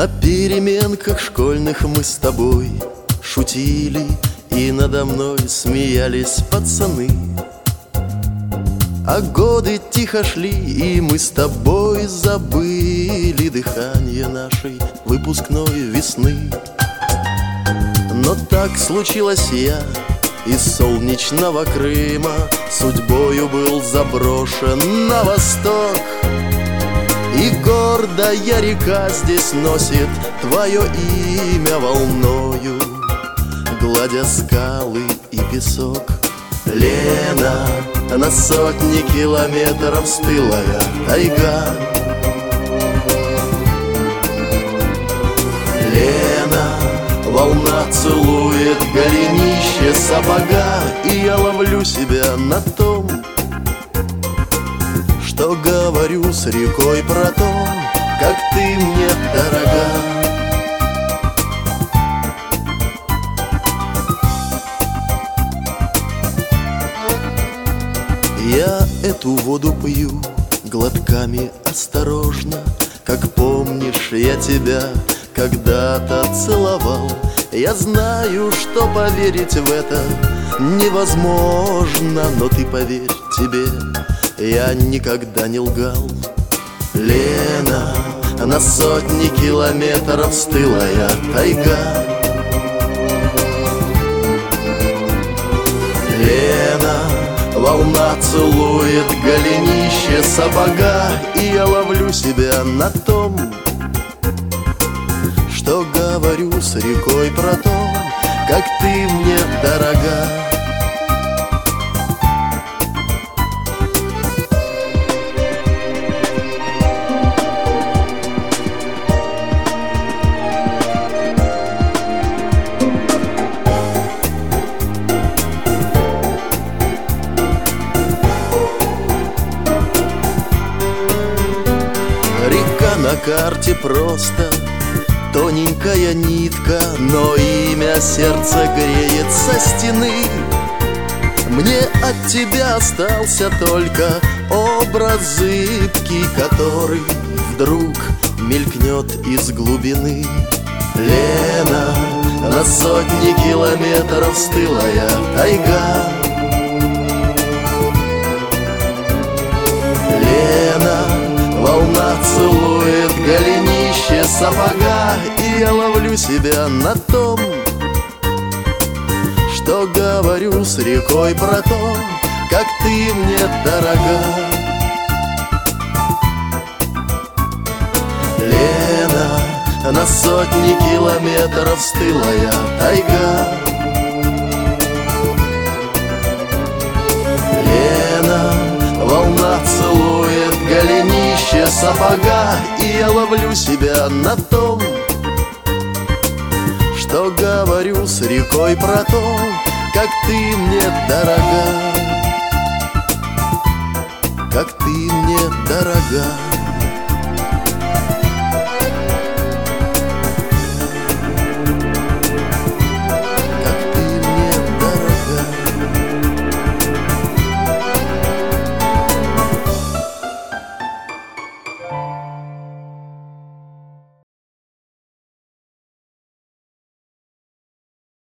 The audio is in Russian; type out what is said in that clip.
На переменках школьных мы с тобой шутили, и надо мной смеялись пацаны. А годы тихо шли, и мы с тобой забыли дыхание нашей выпускной весны. Но так случилось, я из солнечного Крыма судьбою был заброшен на восток. И гордая река здесь носит твое имя волною, гладя скалы и песок. Лена, на сотни километров стылая тайга. Лена, волна целует голенище сапога, и я ловлю себя на том, что говорю с рекой про то, как ты мне дорога. Я эту воду пью глотками осторожно, как помнишь, я тебя когда-то целовал. Я знаю, что поверить в это невозможно, но ты поверь, тебе я никогда не лгал. Лена, на сотни километров стылая тайга. Лена, волна целует голенище сапога, и я ловлю себя на том, что говорю с рекой про то, как ты мне дорога. На карте просто тоненькая нитка, но имя сердца греет со стены. Мне от тебя остался только образ зыбкий, который вдруг мелькнет из глубины. Лена, на сотни километров стылая тайга. Лена, волна целует голенище сапога, и я ловлю себя на том, что говорю с рекой про то, как ты мне дорога. Лена, на сотни километров стылая тайга. Лена, волна целует голенище сапога, и я ловлю себя на том, что говорю с рекой про то, как ты мне дорога, как ты мне дорога.